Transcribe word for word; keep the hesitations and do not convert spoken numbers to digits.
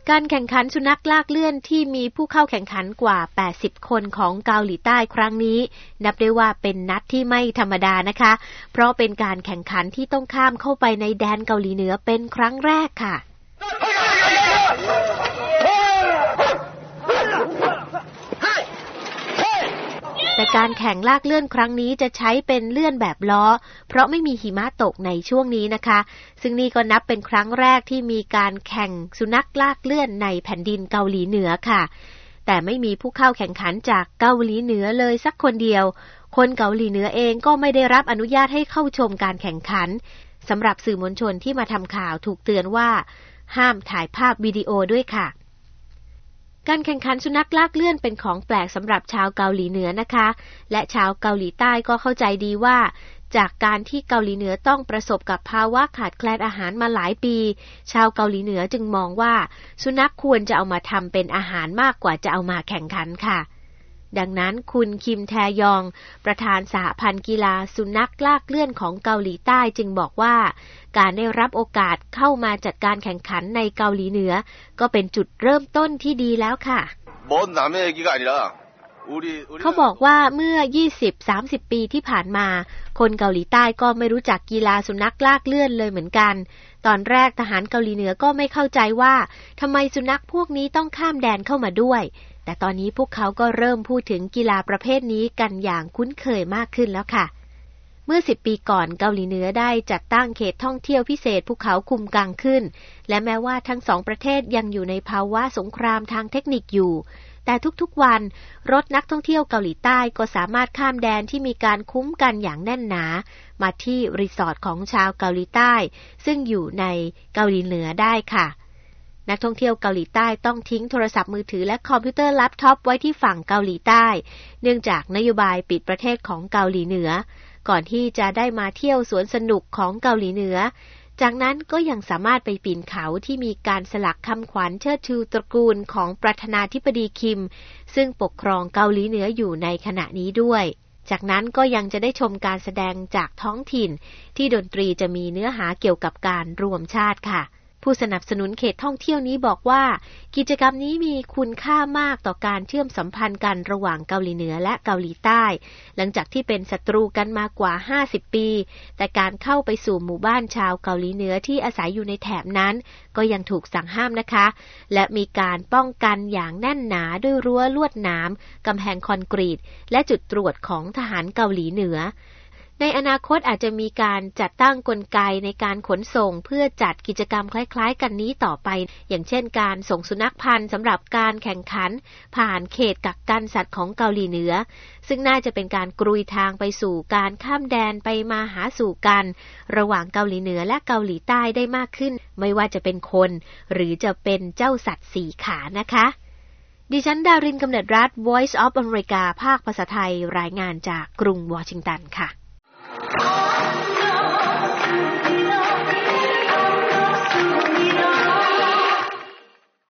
การแข่งขันสุนัขลากเลื่อนที่มีผู้เข้าแข่งขันกว่าแปดสิบคนของเกาหลีใต้ครั้งนี้นับได้ว่าเป็นนัดที่ไม่ธรรมดานะคะเพราะเป็นการแข่งขันที่ต้องข้ามเข้าไปในแดนเกาหลีเหนือเป็นครั้งแรกค่ะแต่การแข่งลากเลื่อนครั้งนี้จะใช้เป็นเลื่อนแบบล้อเพราะไม่มีหิมะตกในช่วงนี้นะคะซึ่งนี่ก็นับเป็นครั้งแรกที่มีการแข่งสุนัขลากเลื่อนในแผ่นดินเกาหลีเหนือค่ะแต่ไม่มีผู้เข้าแข่งขันจากเกาหลีเหนือเลยสักคนเดียวคนเกาหลีเหนือเองก็ไม่ได้รับอนุญาตให้เข้าชมการแข่งขันสำหรับสื่อมวลชนที่มาทำข่าวถูกเตือนว่าห้ามถ่ายภาพวิดีโอด้วยค่ะการแข่งขันสุนัขลากเลื่อนเป็นของแปลกสำหรับชาวเกาหลีเหนือนะคะและชาวเกาหลีใต้ก็เข้าใจดีว่าจากการที่เกาหลีเหนือต้องประสบกับภาวะขาดแคลนอาหารมาหลายปีชาวเกาหลีเหนือจึงมองว่าสุนัขควรจะเอามาทำเป็นอาหารมากกว่าจะเอามาแข่งขันค่ะดังนั้นคุณคิมแทยองประธานสหพันธ์กีฬาสุนัขลากเลื่อนของเกาหลีใต้จึงบอกว่าการได้รับโอกาสเข้ามาจัดการแข่งขันในเกาหลีเหนือก็เป็นจุดเริ่มต้นที่ดีแล้วค่ะเขาบอกว่าเมื่อ ยี่สิบถึงสามสิบ ปีที่ผ่านมาคนเกาหลีใต้ก็ไม่รู้จักกีฬาสุนัขลากเลื่อนเลยเหมือนกันตอนแรกทหารเกาหลีเหนือก็ไม่เข้าใจว่าทำไมสุนัขพวกนี้ต้องข้ามแดนเข้ามาด้วยแต่ตอนนี้พวกเขาก็เริ่มพูดถึงกีฬาประเภทนี้กันอย่างคุ้นเคยมากขึ้นแล้วค่ะเมื่อสิบปีก่อนเกาหลีเหนือได้จัดตั้งเขตท่องเที่ยวพิเศษภูเขาคุมกังขึ้นและแม้ว่าทั้งสองประเทศยังอยู่ในภาวะสงครามทางเทคนิคอยู่แต่ทุกๆวันรถนักท่องเที่ยวเกาหลีใต้ก็สามารถข้ามแดนที่มีการคุ้มกันอย่างแน่นหนามาที่รีสอร์ทของชาวเกาหลีใต้ซึ่งอยู่ในเกาหลีเหนือได้ค่ะนักท่องเที่ยวเกาหลีใต้ต้องทิ้งโทรศัพท์มือถือและคอมพิวเตอร์แล็ปท็อปไว้ที่ฝั่งเกาหลีใต้เนื่องจากนโยบายปิดประเทศของเกาหลีเหนือก่อนที่จะได้มาเที่ยวสวนสนุกของเกาหลีเหนือจากนั้นก็ยังสามารถไปปีนเขาที่มีการสลักคำขวัญเชิดชูตระกูลของประธานาธิบดีคิมซึ่งปกครองเกาหลีเหนืออยู่ในขณะนี้ด้วยจากนั้นก็ยังจะได้ชมการแสดงจากท้องถิ่นที่ดนตรีจะมีเนื้อหาเกี่ยวกับการรวมชาติค่ะผู้สนับสนุนเขตท่องเที่ยวนี้บอกว่ากิจกรรมนี้มีคุณค่ามากต่อการเชื่อมสัมพันธ์กันระหว่างเกาหลีเหนือและเกาหลีใต้หลังจากที่เป็นศัตรูกันมากว่าห้าสิบปีแต่การเข้าไปสู่หมู่บ้านชาวเกาหลีเหนือที่อาศัยอยู่ในแถบนั้นก็ยังถูกสั่งห้ามนะคะและมีการป้องกันอย่างแน่นหนาด้วยรั้วลวดหนามกำแพงคอนกรีตและจุดตรวจของทหารเกาหลีเหนือในอนาคตอาจจะมีการจัดตั้งกลไกในการขนส่งเพื่อจัดกิจกรรมคล้ายๆกันนี้ต่อไปอย่างเช่นการส่งสุนัขพันธุ์สำหรับการแข่งขันผ่านเขตกักกันสัตว์ของเกาหลีเหนือซึ่งน่าจะเป็นการกรุยทางไปสู่การข้ามแดนไปมาหาสู่กันระหว่างเกาหลีเหนือและเกาหลีใต้ได้มากขึ้นไม่ว่าจะเป็นคนหรือจะเป็นเจ้าสัตว์สี่ขานะคะดิฉันดารินกำเนิดรัฐ Voice of America ภาคภาษาไทยรายงานจากกรุงวอชิงตันค่ะ